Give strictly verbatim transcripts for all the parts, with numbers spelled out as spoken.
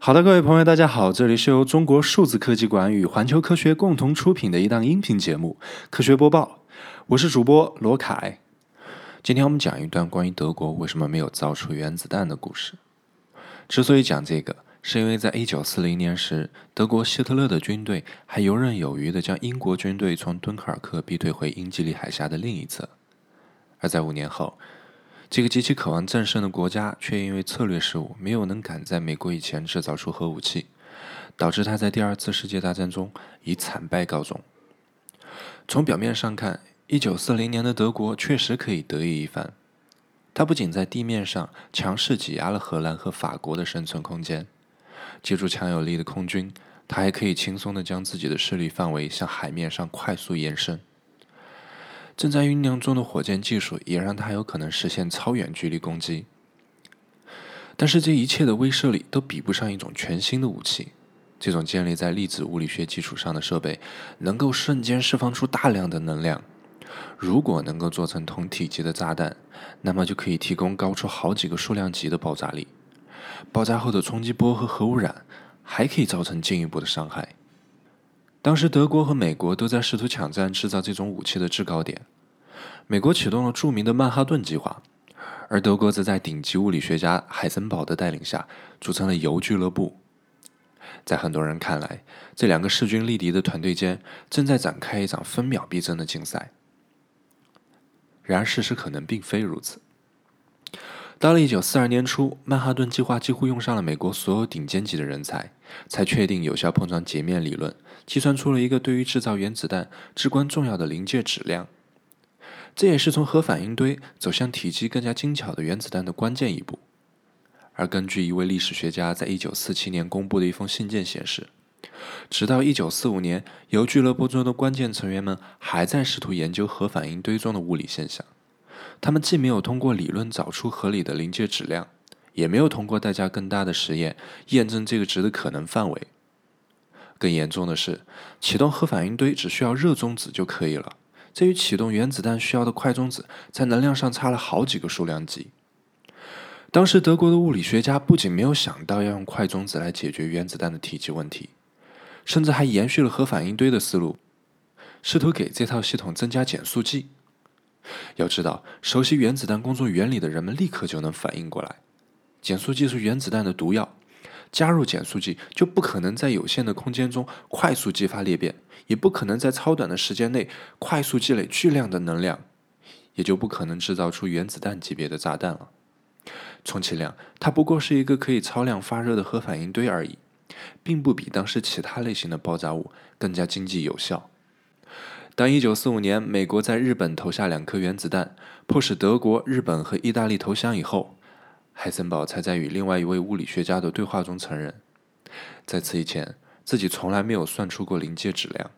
好的，各位朋友，大家好，这里是由中国数字科技馆与环球科学共同出品的一档音频节目《科学播报》，我是主播罗凯。今天我们讲一段关于德国为什么没有造出原子弹的故事。之所以讲这个，是因为在一九四零年时，德国希特勒的军队还游刃有余地将英国军队从敦刻尔克逼退回英吉利海峡的另一侧，而在五年后，这个极其渴望战胜的国家却因为策略失误，没有能赶在美国以前制造出核武器，导致他在第二次世界大战中以惨败告终。从表面上看，一九四零年的德国确实可以得意一番，他不仅在地面上强势挤压了荷兰和法国的生存空间，借助强有力的空军，他还可以轻松地将自己的势力范围向海面上快速延伸。正在酝酿中的火箭技术也让他有可能实现超远距离攻击。但是这一切的威慑力都比不上一种全新的武器，这种建立在粒子物理学基础上的设备能够瞬间释放出大量的能量。如果能够做成同体积的炸弹，那么就可以提供高出好几个数量级的爆炸力。爆炸后的冲击波和核污染还可以造成进一步的伤害。当时德国和美国都在试图抢占制造这种武器的制高点。美国启动了著名的曼哈顿计划，而德国则在顶级物理学家海森堡的带领下组成了铀俱乐部。在很多人看来，这两个势均力敌的团队间正在展开一场分秒必争的竞赛。然而事实可能并非如此。到了一九四二年初，曼哈顿计划几乎用上了美国所有顶尖级的人才，才确定有效碰撞截面理论，计算出了一个对于制造原子弹至关重要的临界质量。这也是从核反应堆走向体积更加精巧的原子弹的关键一步。而根据一位历史学家在一九四七年公布的一封信件显示，直到一九四五年，铀俱乐部中的关键成员们还在试图研究核反应堆中的物理现象。他们既没有通过理论找出合理的临界质量，也没有通过代价更大的实验验证这个值的可能范围。更严重的是，启动核反应堆只需要热中子就可以了，这与启动原子弹需要的快中子在能量上差了好几个数量级。当时德国的物理学家不仅没有想到要用快中子来解决原子弹的体积问题，甚至还延续了核反应堆的思路，试图给这套系统增加减速剂。要知道，熟悉原子弹工作原理的人们立刻就能反应过来，减速剂是原子弹的毒药，加入减速剂就不可能在有限的空间中快速激发裂变，也不可能在超短的时间内快速积累巨量的能量，也就不可能制造出原子弹级别的炸弹了。充其量，它不过是一个可以超量发热的核反应堆而已，并不比当时其他类型的爆炸物更加经济有效。当一九四五年美国在日本投下两颗原子弹，迫使德国、日本和意大利投降以后，海森堡才在与另外一位物理学家的对话中承认，在此以前自己从来没有算出过临界质量。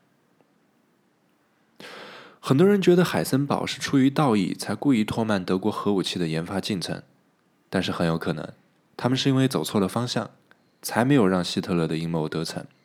很多人觉得海森堡是出于道义才故意拖慢德国核武器的研发进程，但是很有可能他们是因为走错了方向，才没有让希特勒的阴谋得逞。